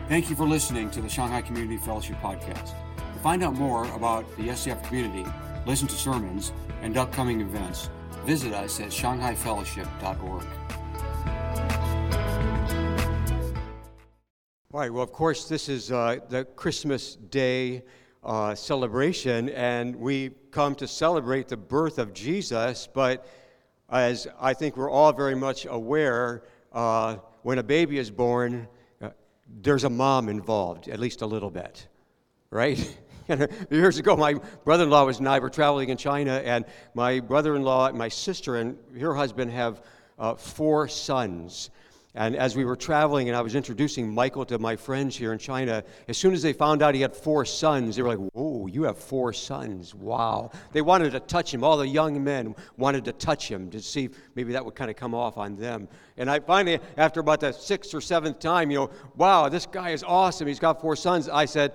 Thank you for listening to the Shanghai Community Fellowship Podcast. To find out more about the SCF community, listen to sermons, and upcoming events, visit us at shanghaifellowship.org. All right, well, of course, this is the Christmas Day celebration, and we come to celebrate the birth of Jesus, but as I think we're all very much aware, when a baby is born, there's a mom involved, at least a little bit, right? Years ago, my brother-in-law and I were traveling in China, and my brother-in-law, my sister, and her husband have 4 sons. And as we were traveling and I was introducing Michael to my friends here in China, as soon as they found out he had 4 sons, they were like, whoa, you have 4 sons, wow. They wanted to touch him. All the young men wanted to touch him to see if maybe that would kind of come off on them. And I finally, after about the 6th or 7th time, wow, this guy is awesome. He's got 4 sons. I said,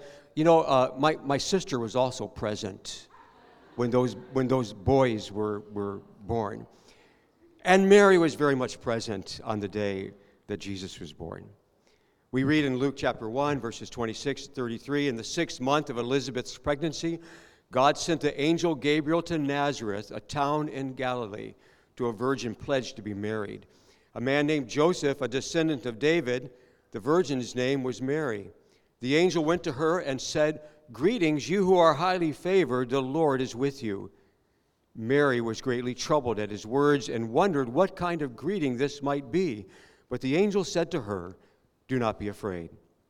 my sister was also present when those boys were born. And Mary was very much present on the day that Jesus was born. We read in Luke chapter 1, verses 26 to 33, in the 6th month of Elizabeth's pregnancy, God sent the angel Gabriel to Nazareth, a town in Galilee, to a virgin pledged to be married. A man named Joseph, a descendant of David, the virgin's name was Mary. The angel went to her and said, "Greetings, you who are highly favored, the Lord is with you." Mary was greatly troubled at his words and wondered what kind of greeting this might be. But the angel said to her, "Do not be afraid.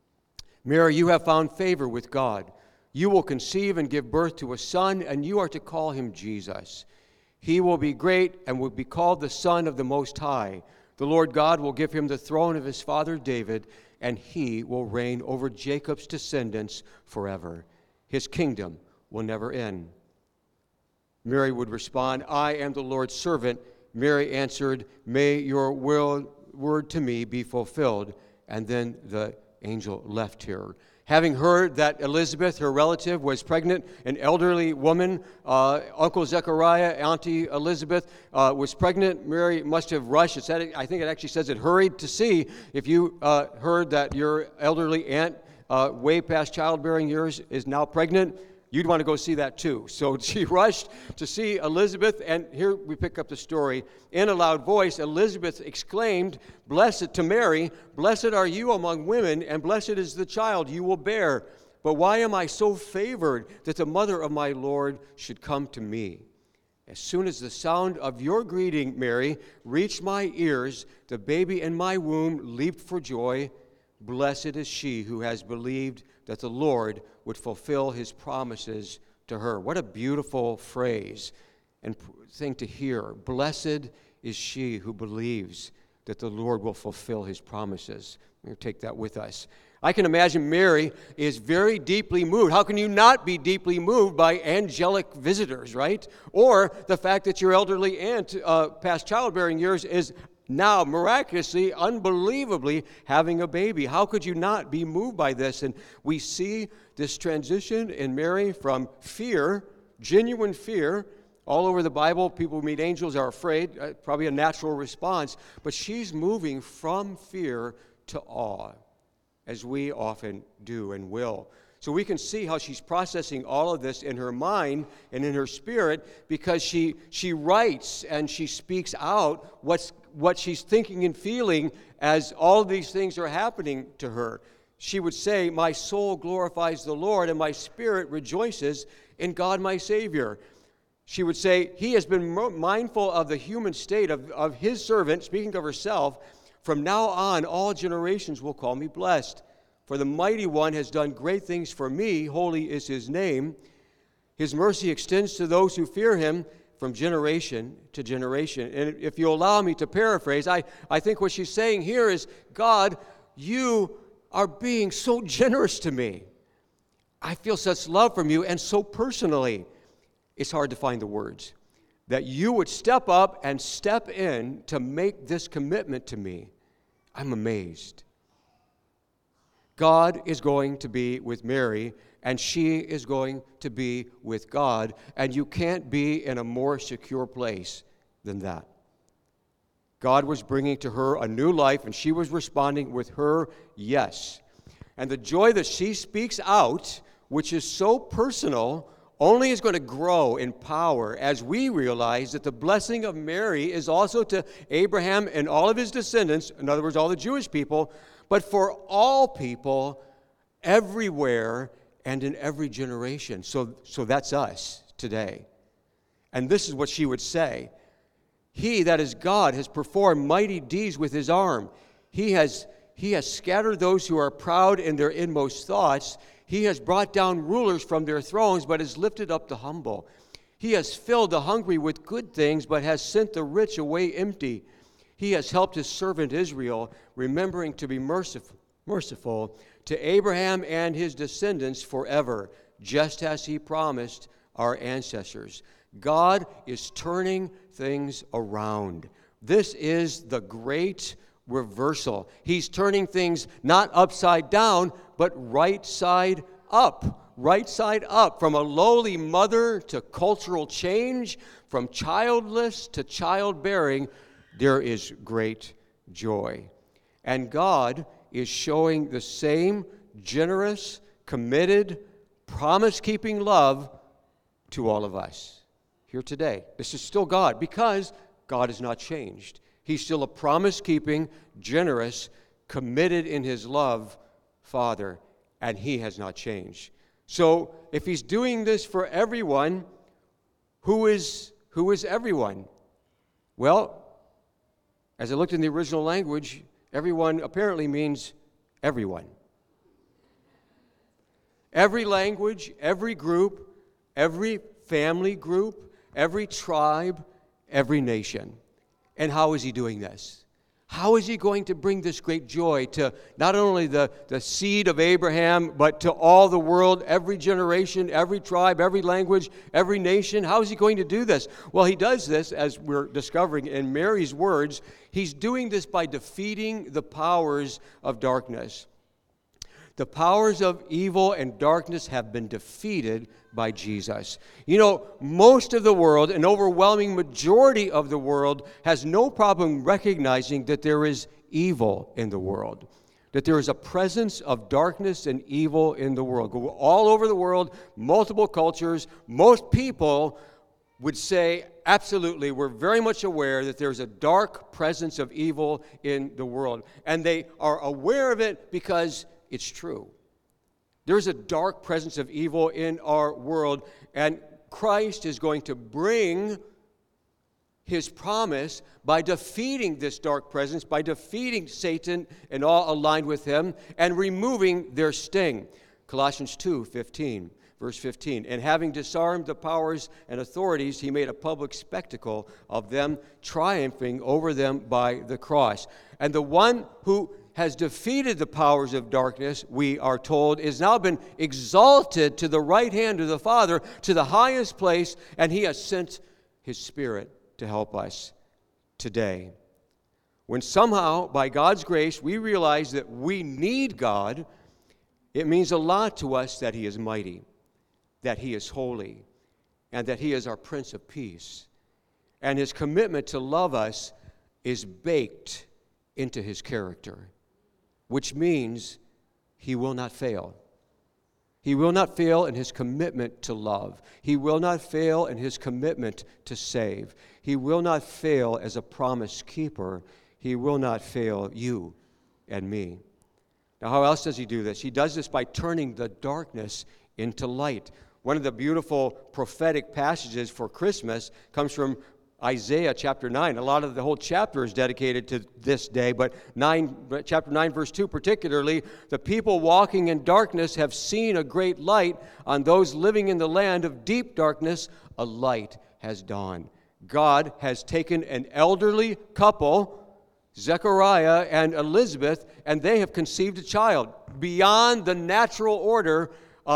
Mary, you have found favor with God. You will conceive and give birth to a son, and you are to call him Jesus. He will be great and will be called the Son of the Most High. The Lord God will give him the throne of his father David, and he will reign over Jacob's descendants forever. His kingdom will never end." Mary would respond, "I am the Lord's servant." Mary answered, "May your word to me be fulfilled." And then the angel left her. Having heard that Elizabeth, her relative, was pregnant, an elderly woman, Uncle Zechariah, Auntie Elizabeth, was pregnant, Mary must have rushed. I think it actually says it hurried to see if you heard that your elderly aunt, way past childbearing years, is now pregnant. You'd want to go see that too. So she rushed to see Elizabeth, and here we pick up the story. In a loud voice, Elizabeth exclaimed, "Blessed to Mary, blessed are you among women, and blessed is the child you will bear. But why am I so favored that the mother of my Lord should come to me? As soon as the sound of your greeting, Mary, reached my ears, the baby in my womb leaped for joy. Blessed is she who has believed that the Lord would fulfill his promises to her." What a beautiful phrase and thing to hear. Blessed is she who believes that the Lord will fulfill his promises. We'll take that with us. I can imagine Mary is very deeply moved. How can you not be deeply moved by angelic visitors, right? Or the fact that your elderly aunt, past childbearing years, is now miraculously, unbelievably having a baby. How could you not be moved by this? And we see this transition in Mary from fear, genuine fear. All over the Bible, people who meet angels are afraid, probably a natural response. But she's moving from fear to awe, as we often do and will. So we can see how she's processing all of this in her mind and in her spirit, because she writes and she speaks out what she's thinking and feeling as all these things are happening to her. She would say, "My soul glorifies the Lord, and my spirit rejoices in God my Savior." She would say, "He has been mindful of the human state of his servant," speaking of herself. "From now on, all generations will call me blessed. For the Mighty One has done great things for me. Holy is his name. His mercy extends to those who fear him from generation to generation." And if you allow me to paraphrase, I think what she's saying here is, God, you are being so generous to me. I feel such love from you, and so personally, it's hard to find the words, that you would step up and step in to make this commitment to me. I'm amazed. God is going to be with Mary, and she is going to be with God, and you can't be in a more secure place than that. God was bringing to her a new life, and she was responding with her yes. And the joy that she speaks out, which is so personal, only is going to grow in power as we realize that the blessing of Mary is also to Abraham and all of his descendants, in other words, all the Jewish people, but for all people everywhere and in every generation. So that's us today. And this is what she would say. He, that is God, has performed mighty deeds with his arm. He has scattered those who are proud in their inmost thoughts. He has brought down rulers from their thrones, but has lifted up the humble. He has filled the hungry with good things, but has sent the rich away empty. He has helped his servant Israel, remembering to be merciful to Abraham and his descendants forever, just as he promised our ancestors. God is turning things around. This is the great reversal. He's turning things not upside down, but right side up. Right side up. From a lowly mother to cultural change, from childless to childbearing, there is great joy. And God is showing the same generous, committed, promise-keeping love to all of us here today. This is still God, because God has not changed. He's still a promise-keeping, generous, committed in his love Father, and he has not changed. So if he's doing this for everyone, who is everyone? Well, as I looked in the original language, everyone apparently means everyone. Every language, every group, every family group, every tribe, every nation. And how is he doing this? How is he going to bring this great joy to not only the seed of Abraham, but to all the world, every generation, every tribe, every language, every nation? How is he going to do this? Well, he does this, as we're discovering in Mary's words, he's doing this by defeating the powers of darkness. The powers of evil and darkness have been defeated by Jesus. You know, most of the world, an overwhelming majority of the world, has no problem recognizing that there is evil in the world, that there is a presence of darkness and evil in the world. Go all over the world, multiple cultures, most people would say, absolutely, we're very much aware that there's a dark presence of evil in the world. And they are aware of it because it's true. There's a dark presence of evil in our world, and Christ is going to bring his promise by defeating this dark presence, by defeating Satan and all aligned with him, and removing their sting. Colossians 2:15, verse 15. And having disarmed the powers and authorities, he made a public spectacle of them, triumphing over them by the cross. And the one who has defeated the powers of darkness, we are told, is now been exalted to the right hand of the Father, to the highest place, and he has sent his Spirit to help us today. When somehow, by God's grace, we realize that we need God, it means a lot to us that he is mighty, that he is holy, and that he is our Prince of Peace. And his commitment to love us is baked into his character, which means he will not fail. He will not fail in his commitment to love. He will not fail in his commitment to save. He will not fail as a promise keeper. He will not fail you and me. Now, how else does he do this? He does this by turning the darkness into light. One of the beautiful prophetic passages for Christmas comes from Isaiah chapter 9. A lot of the whole chapter is dedicated to this day, but chapter 9, verse 2 particularly, the people walking in darkness have seen a great light. On those living in the land of deep darkness, a light has dawned. God has taken an elderly couple, Zechariah and Elizabeth, and they have conceived a child beyond the natural order,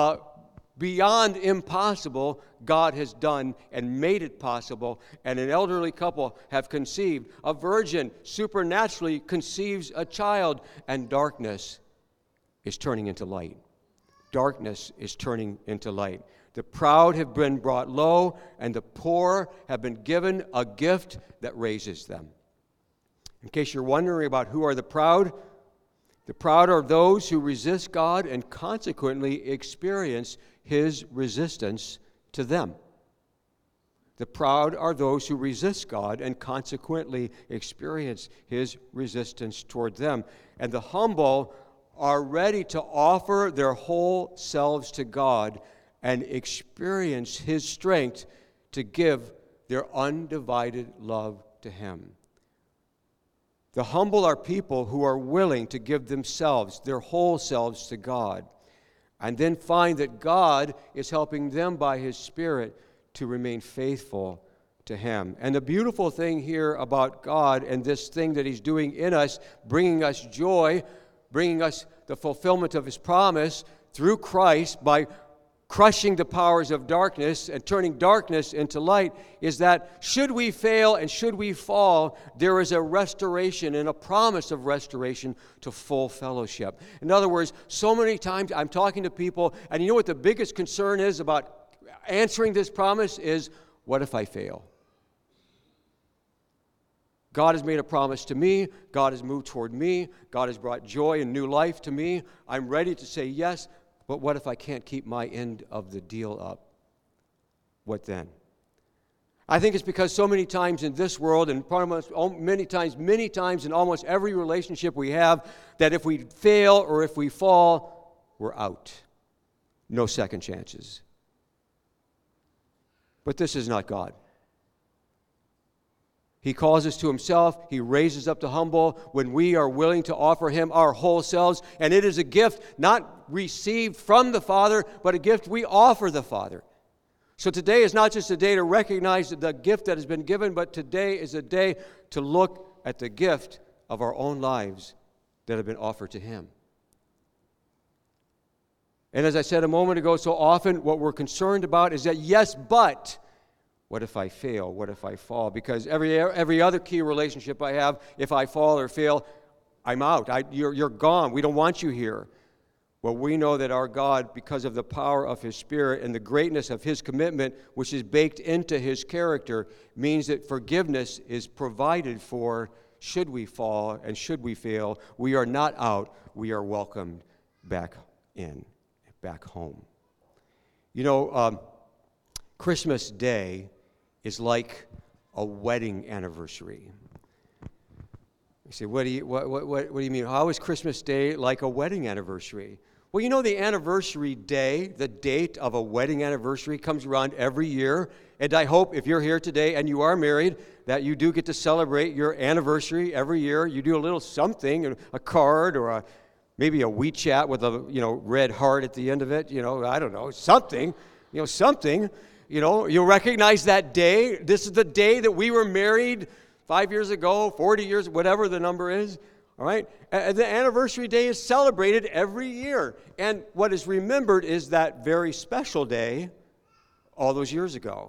beyond impossible. God has done and made it possible, and an elderly couple have conceived. A virgin supernaturally conceives a child, and darkness is turning into light. Darkness is turning into light. The proud have been brought low, and the poor have been given a gift that raises them. In case you're wondering about who are the proud, The proud are those who resist God and consequently experience his resistance to them. The proud are those who resist God and consequently experience his resistance toward them. And the humble are ready to offer their whole selves to God and experience his strength to give their undivided love to him. The humble are people who are willing to give themselves, their whole selves, to God, and then find that God is helping them by his Spirit to remain faithful to him. And the beautiful thing here about God and this thing that he's doing in us, bringing us joy, bringing us the fulfillment of his promise through Christ by crushing the powers of darkness and turning darkness into light, is that should we fail and should we fall, there is a restoration and a promise of restoration to full fellowship. In other words, so many times I'm talking to people, and you know what the biggest concern is about answering this promise is, what if I fail? God has made a promise to me. God has moved toward me. God has brought joy and new life to me. I'm ready to say yes, but what if I can't keep my end of the deal up? What then? I think it's because so many times in this world, and many times in almost every relationship we have, that if we fail or if we fall, we're out. No second chances. But this is not God. He calls us to himself. He raises up the humble when we are willing to offer him our whole selves. And it is a gift not received from the Father, but a gift we offer the Father. So today is not just a day to recognize the gift that has been given, but today is a day to look at the gift of our own lives that have been offered to him. And as I said a moment ago, so often what we're concerned about is that, yes, but what if I fail? What if I fall? Because every other key relationship I have, if I fall or fail, I'm out. You're gone. We don't want you here. Well, we know that our God, because of the power of his Spirit and the greatness of his commitment, which is baked into his character, means that forgiveness is provided for should we fall and should we fail. We are not out. We are welcomed back in, back home. You know, Christmas Day is like a wedding anniversary. You say, what do you mean? How is Christmas Day like a wedding anniversary? Well, you know, the anniversary day, the date of a wedding anniversary comes around every year. And I hope if you're here today and you are married, that you do get to celebrate your anniversary every year. You do a little something, a card or maybe a WeChat with a red heart at the end of it. I don't know, something. You'll recognize that day. This is the day that we were married 5 years ago, 40 years, whatever the number is. All right? The anniversary day is celebrated every year. And what is remembered is that very special day all those years ago.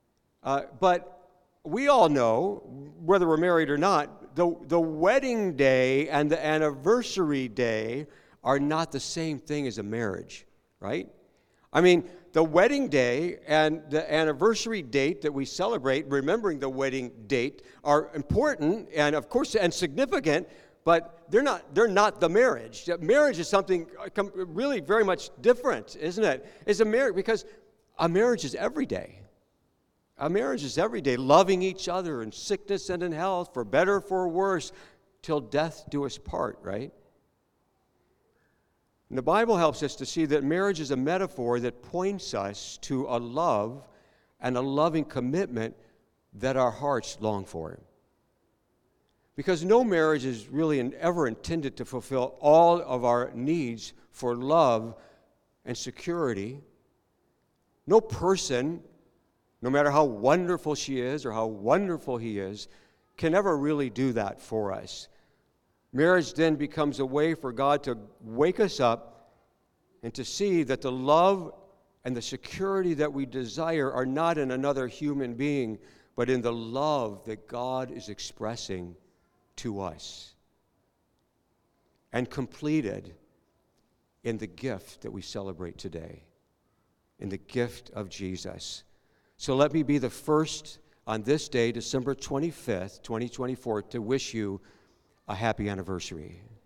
But we all know, whether we're married or not, the wedding day and the anniversary day are not the same thing as a marriage, right? I mean, the wedding day and the anniversary date that we celebrate, remembering the wedding date, are important and, of course, and significant, but they're not the marriage. Marriage is something really very much different, isn't it? It's a marriage, because a marriage is every day. A marriage is every day, loving each other in sickness and in health, for better, for worse, till death do us part, right? And the Bible helps us to see that marriage is a metaphor that points us to a love and a loving commitment that our hearts long for. Because no marriage is really ever intended to fulfill all of our needs for love and security. No person, no matter how wonderful she is or how wonderful he is, can ever really do that for us. Marriage then becomes a way for God to wake us up and to see that the love and the security that we desire are not in another human being, but in the love that God is expressing to us, and completed in the gift that we celebrate today, in the gift of Jesus. So let me be the first on this day, December 25th, 2024, to wish you a happy anniversary.